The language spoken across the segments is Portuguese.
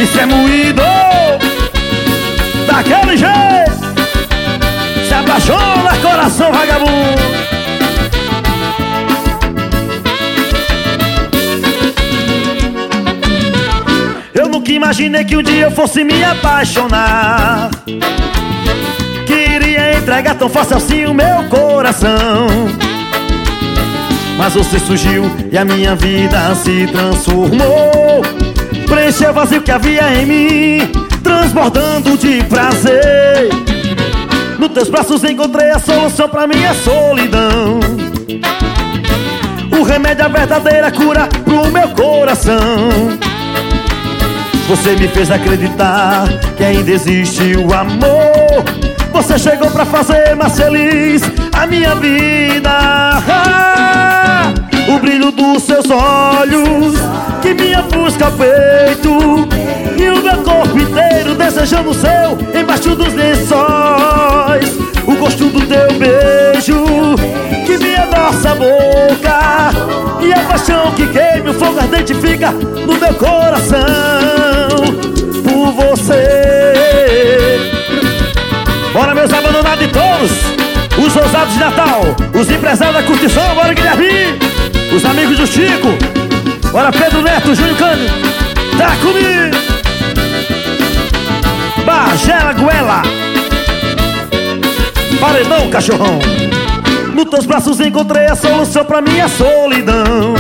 Isso é moído daquele jeito. Se apaixona, coração vagabundo. Eu nunca imaginei que um dia eu fosse me apaixonar, queria entregar tão fácil assim o meu coração. Mas você surgiu e a minha vida se transformou, preencheu o vazio que havia em mim, transbordando de prazer. Nos teus braços encontrei a solução pra minha solidão, o remédio, a verdadeira cura pro meu coração. Você me fez acreditar que ainda existe o amor. Você chegou pra fazer mais feliz a minha vida. O brilho dos seus olhos que me busca o peito, e o meu corpo inteiro desejando o seu embaixo dos lençóis. O gosto do teu beijo que me adoça a boca, e a paixão que queima, o fogo ardente fica no meu coração por você. Bora, meus abandonados de todos, os ousados de Natal, os empresários da curtição, bora, Guilherme, os amigos do Chico, bora, Pedro Neto, Júnior Cândido, tá comigo. Bagela, Goela, paredão, cachorrão. Nos teus braços encontrei a solução pra minha solidão,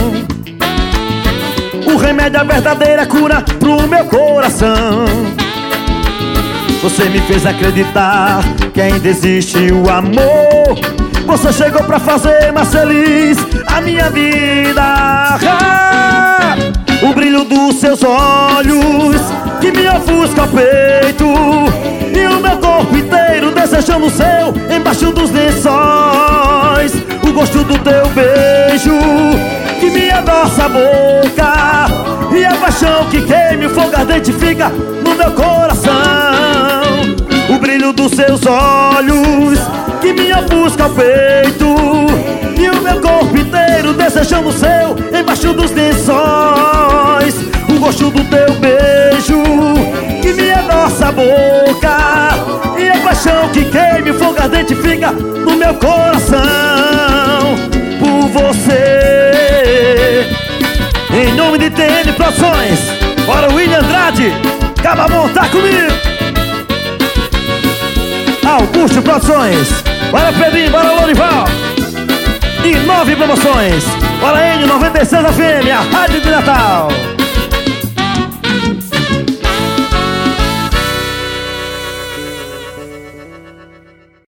o remédio, a verdadeira cura pro meu coração. Você me fez acreditar que ainda existe o amor. Você chegou pra fazer mais feliz a minha vida. O brilho dos seus olhos que me ofusca o peito, e o meu corpo inteiro desejando o seu embaixo dos lençóis. O gosto do teu beijo que me adoça a boca, e a paixão que queima, o fogo ardente fica no meu coração. O brilho dos seus olhos que me ofusca o peito, e o meu corpo inteiro desejando o seu embaixo dos lençóis. O gosto do teu beijo que me adoça a boca, e a paixão que queima, o fogo ardente fica no meu coração por você. Em nome de TN Produções, bora, William Andrade, Cabamon, tá comigo. Augusto Produções, bora, Pedrinho, bora, Lorival. E 9 Promoções, bora, N96 FM, a Rádio de Natal.